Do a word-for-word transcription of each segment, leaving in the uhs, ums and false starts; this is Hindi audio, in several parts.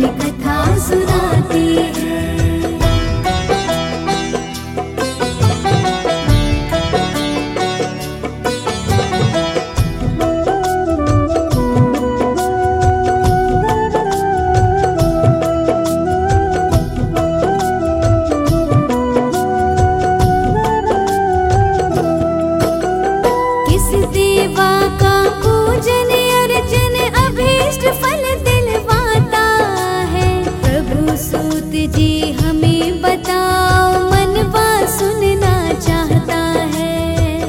कथा सुनाते हैं। किस देवा का पूजन अर्चन अभीष्ट फल दिलवाता है। प्रभु सूत जी हमें बताओ, मनवा सुनना चाहता है।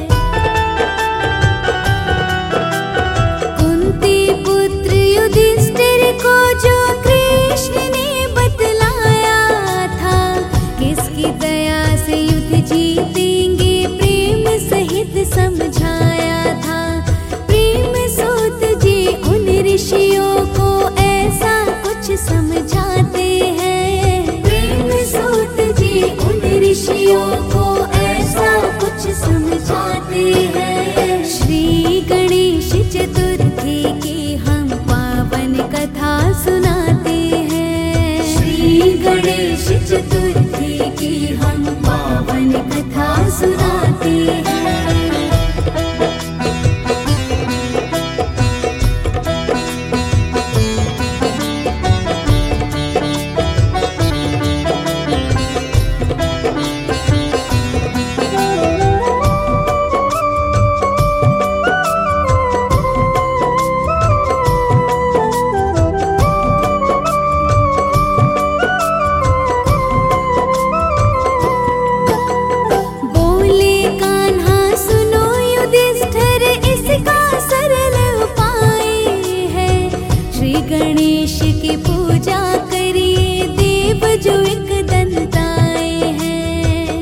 कुंती पुत्र युधिष्ठिर को जो कृष्ण ने बतलाया था, किसकी दया से युद्ध जीतेंगे प्रेम सहित समझाया था। प्रेम सूत जी उन ऋषियों को ऐसा कुछ समझाते हैं। प्रेम सूत जी उन ऋषियों को ऐसा कुछ समझाते हैं। श्री गणेश चतुर्थी की हम पावन कथा सुनाते हैं। श्री गणेश चतुर्थी की हम पावन कथा सुनाते हैं। गणेश की पूजा करिए, देव जो एक दंताए हैं।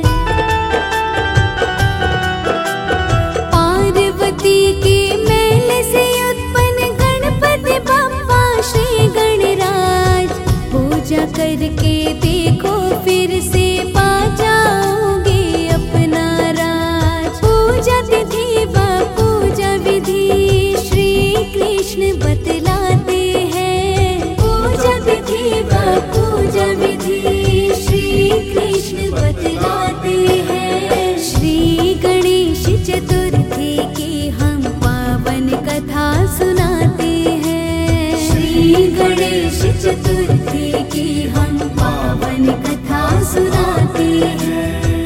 पार्वती के मैल से उत्पन्न गणपति बप्पा श्री गणराज, पूजा करके देखो फिर से पा जाओगे अपना राज। पूजा तिथि व पूजा विधि श्री कृष्ण बतलाते पूजा विधि श्री कृष्ण बतलाते हैं। श्री गणेश चतुर्थी की हम पावन कथा सुनाते हैं। श्री गणेश चतुर्थी की हम पावन कथा सुनाते हैं।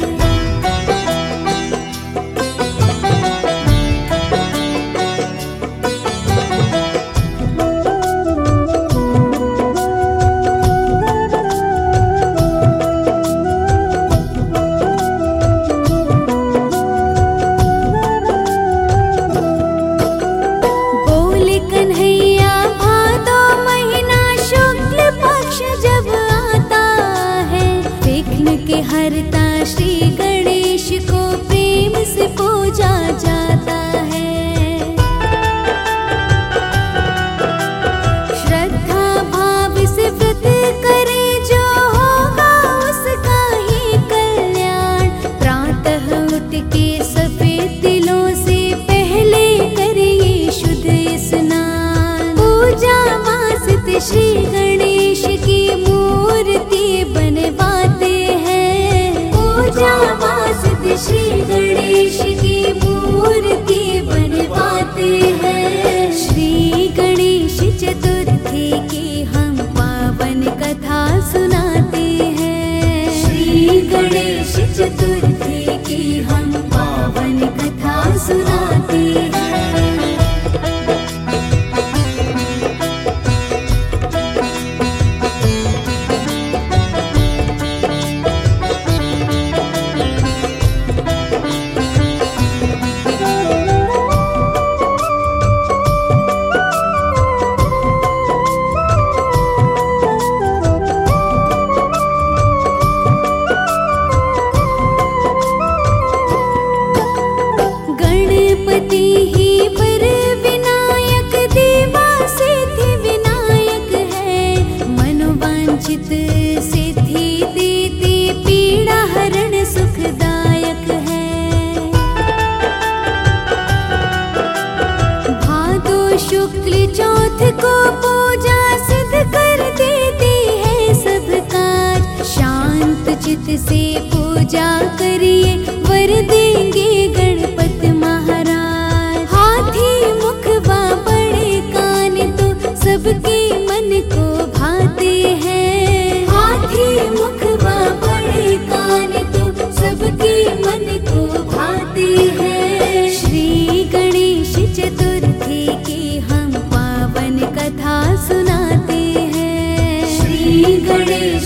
हरता श्री गणेश को प्रेम से पूजा जाता है। श्रद्धा भाव से व्रत करे जो होगा उसका ही कल्याण। प्रातः उठ के सफेद तिलों से पहले करिए शुद्ध स्नान। पूजा वास्ते श्री गणेश की मूर्ति बनवाते पूजा वास्ते श्री गणेश की मूर्ति बनवाते हैं। श्री गणेश चतुर्थी की हम पावन कथा सुनाते हैं। श्री गणेश चतुर्थी की हम पावन कथा सुनाते हैं। शुक्ल चौथ को पूजा सिद्ध कर देती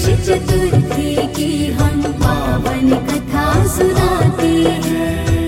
गणेश चतुर्थी की हम पावन कथा सुनाते हैं।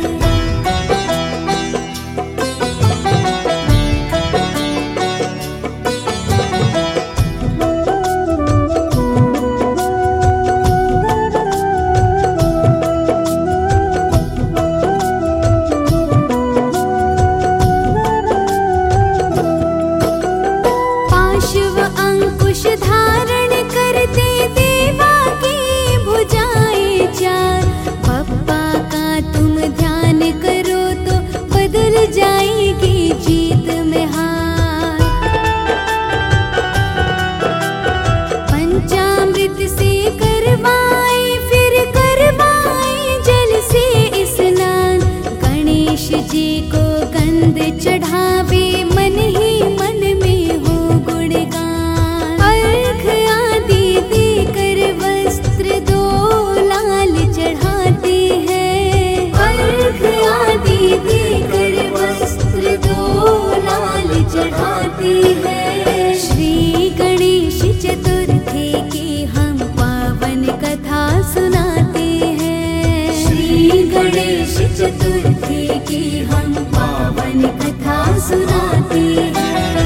पाशव अंकुश धारण करते देवा की भुजाएं चार, बप्पा का तुम ध्यान करो तो बदल जाएगी जीत में हार। पंचामृत से करवाए फिर करवाए जल से स्नान, गणेश जी को गंध चढ़ावे मन ही मन में हो गुणगान। अर्घ आदि देकर वस्त्र दो लाल चढ़ाते हैं, अर्घ आदि देकर वस्त्र दो लाल चढ़ाते हैं। श्री गणेश चतुर्थी की हम पावन कथा सुनाते हैं, श्री गणेश चतुर्थी की हम पावन कथा सुनाते हैं।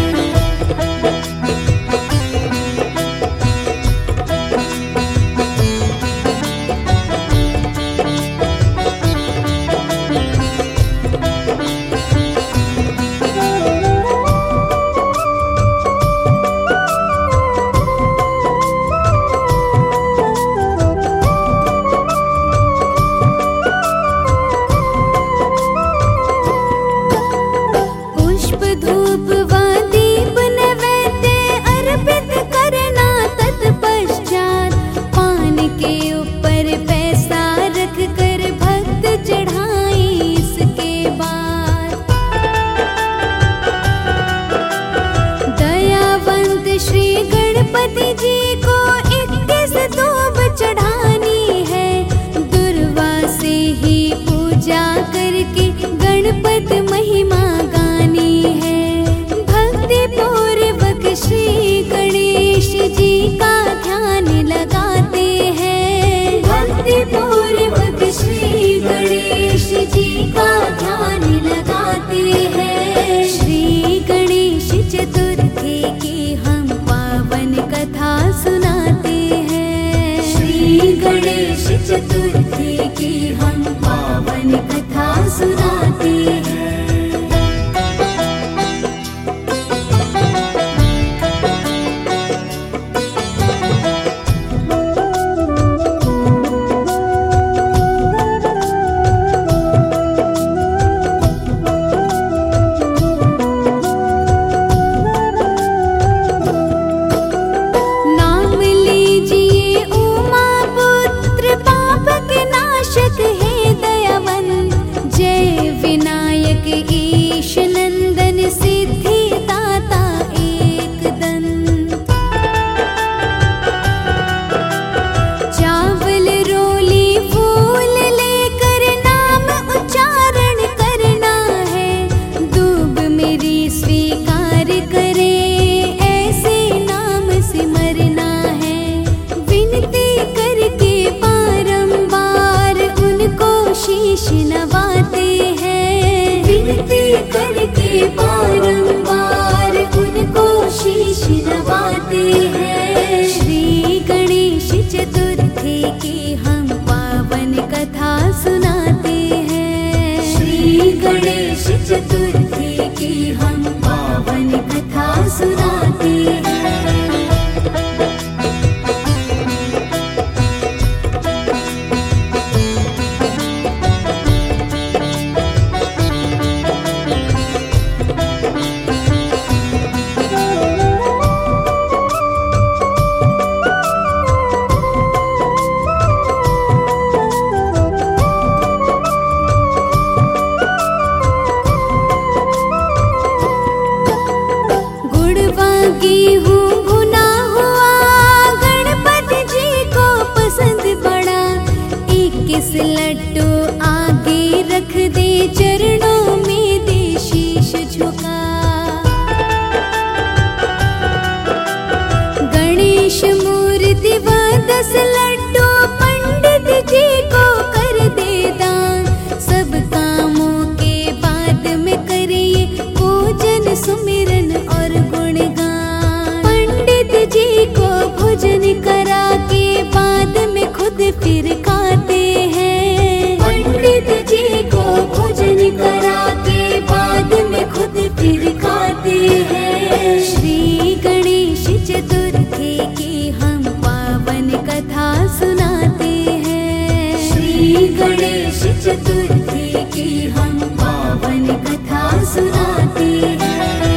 पुष्प धूप व दीप नैवेद्य अर्पित करना, तत्पश्चात पान के ऊपर पैसा रख कर भक्त चढ़ाए इसके बाद। दयावंत श्री गणपति जी को इक्कीस दूब चढ़ानी है, दुर्वा से ही पूजा करके गणपत महिमा गानी है। भक्ति पूर्वक श्री गणेश जी का ध्यान लगाते हैं, भक्ति पूर्वक श्री गणेश जी का ध्यान लगाते हैं। श्री गणेश चतुर्थी की हम पावन कथा सुनाते हैं, श्री गणेश चतुर्थी की हम पावन कथा सुनाते हैं। नाम लीजिए उमा पुत्र पाप के नाशक है दयावंत, जय विनायक ईश नंदन सिद्धि दाता एक दंत। चावल रोली फूल लेकर नाम उच्चारण करना है, दूब मेरी स्वीकार करे ऐसे नाम सिमरना है। विनती करके बारंबार उनको शीश नवाते हैं, विनती करके बारंबार उनको शीश नवाते हैं। श्री गणेश चतुर्थी की हम पावन कथा सुनाते हैं, श्री गणेश चतुर्थी की हम पावन कथा सुनाते हैं। की हम पावन कथा सुनाते हैं।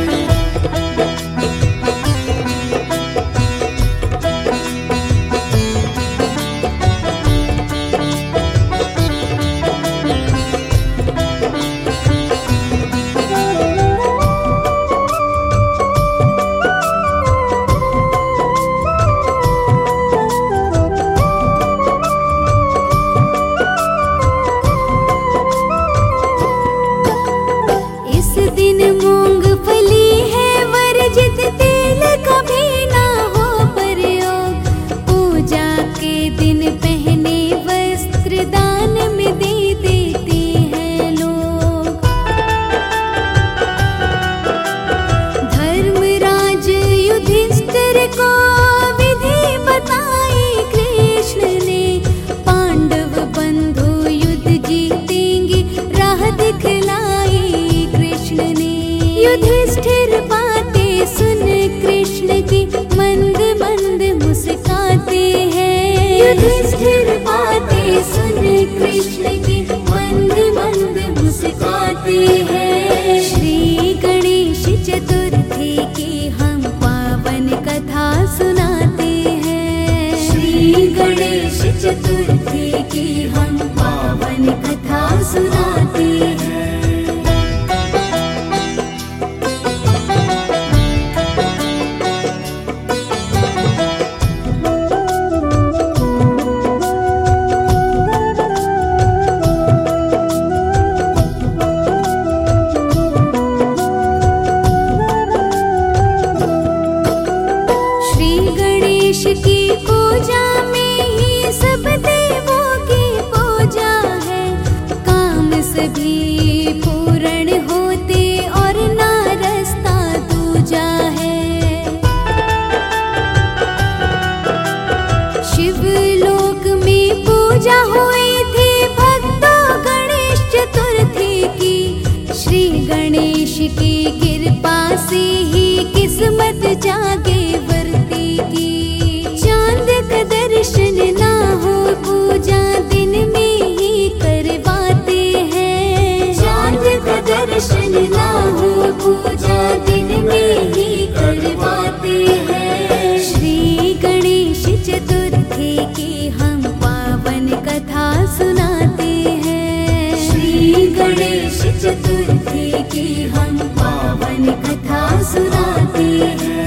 युधिष्ठिर बातें सुन कृष्ण की मंद मंद मुस्काते हैं। युधिष्ठिर बातें सुन कृष्ण की मंद मंद मुस्काते हैं। श्री गणेश चतुर्थी की हम पावन कथा सुनाते हैं। श्री गणेश चतुर्थी की हम पावन कथा सुनाते हैं। की पूजा में ही सब देवों की पूजा है। काम सभी पूर्ण होते और ना रास्ता दूजा है। शिवलोक में पूजा हुई थी भक्तों गणेश चतुर्थी की। श्री गणेश की कृपा से ही किस्मत जागे वर्ती की। चांद का दर्शन ना हो पूजा दिन में ही करवाते हैं। चांद का दर्शन ना हो पूजा दिन में ही करवाते हैं। श्री गणेश चतुर्थी की हम पावन कथा सुनाते हैं। श्री गणेश चतुर्थी की हम पावन कथा सुनाते हैं।